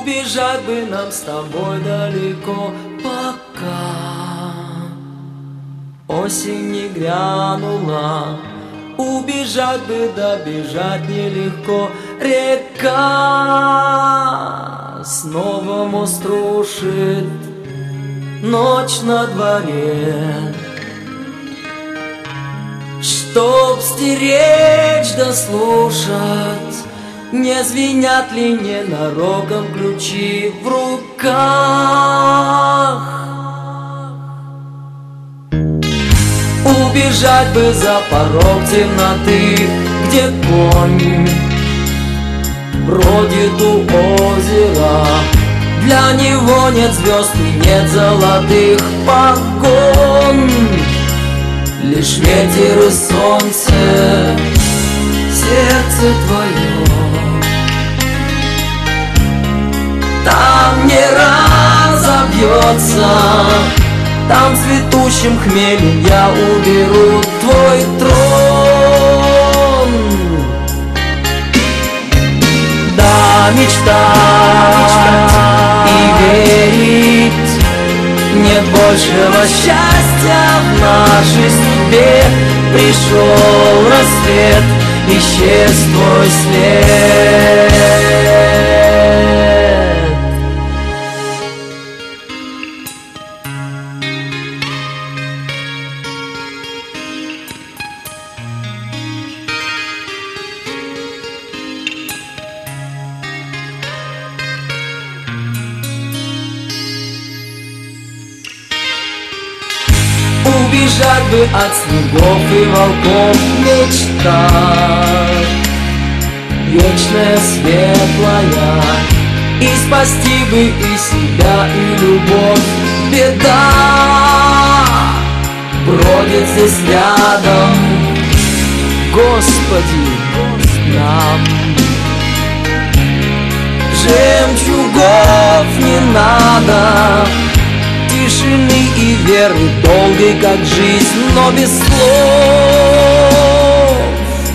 Убежать бы нам с тобой далеко, пока осень не грянула. Убежать бы, добежать нелегко. Река снова мост рушит, ночь на дворе. Чтоб стеречь да слушать, не звенят ли ненароком ключи в руках. Убежать бы за порог темноты, где конь бродит у озера. Для него нет звезд и нет золотых погон, лишь ветер и солнце, сердце твое. Там не разобьется, там цветущим хмелем я уберу твой трон. Да, мечтать и верить, нет большего счастья в нашей судьбе. Пришел рассвет, исчез твой след. Убежать бы от снегов и волков мечта вечная, светлая, и спасти бы и себя, и любовь. Беда бродит здесь рядом, Господи, нам жемчугов не надо, тишины и веры долгой, как жизнь, но без слов.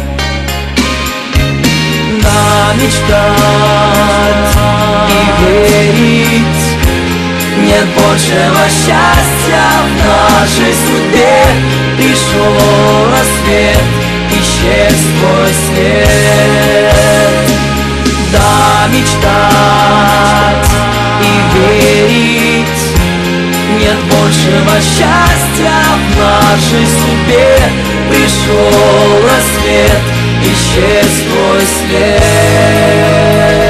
Да, мечтать и верить, нет большего счастья в нашей судьбе. Пришел рассвет, исчез твой след. Да, мечтать и верить, нет большего счастья в нашей судьбе. Пришел рассвет, исчез твой след.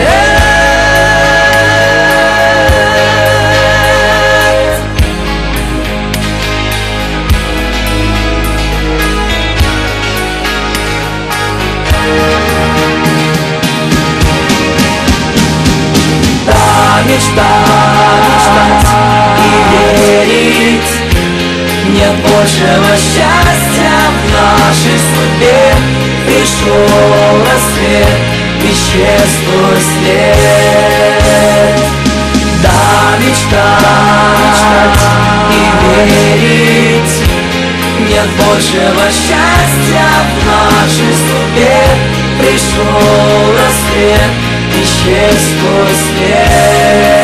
Да, мечтать и верить, нет большего счастья в нашей судьбе. Пришел рассвет, исчез твой след. Да, мечтать и верить, нет большего счастья в нашей судьбе. Пришел рассвет, исчез твой след.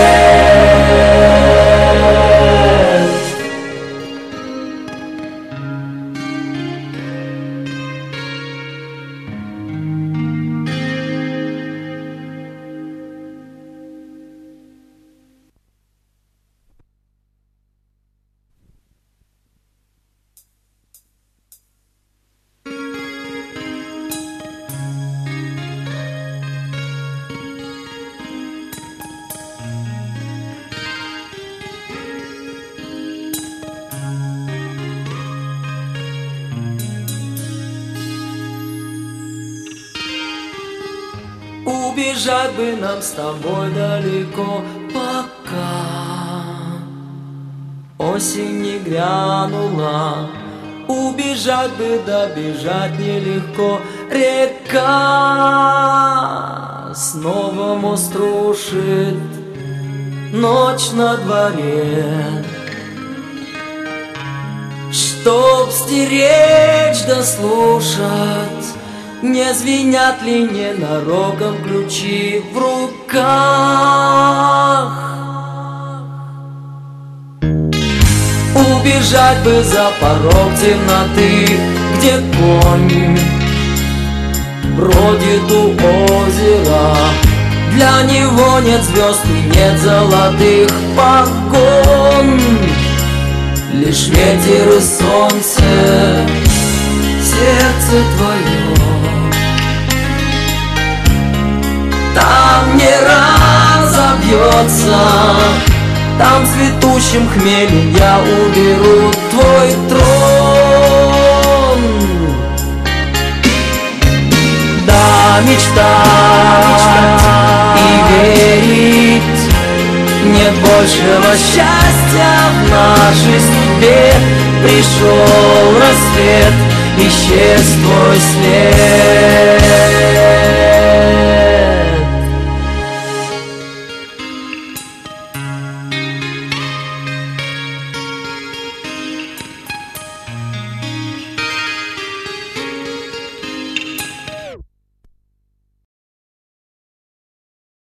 Убежать бы нам с тобой далеко, пока осень не грянула. Убежать бы, добежать нелегко. Река снова мост рушит, ночь на дворе. Чтоб стеречь да слушать, Не звенят ли ненароком ключи в руках? Убежать бы за порог темноты, где конь бродит у озера. Для него нет звезд и нет золотых погон, лишь ветер и солнце, сердце твое. Там не разобьется, там цветущим хмелем я уберу твой трон. Да, мечтать и верить, нет большего счастья в нашей судьбе. Пришел рассвет, исчез твой след.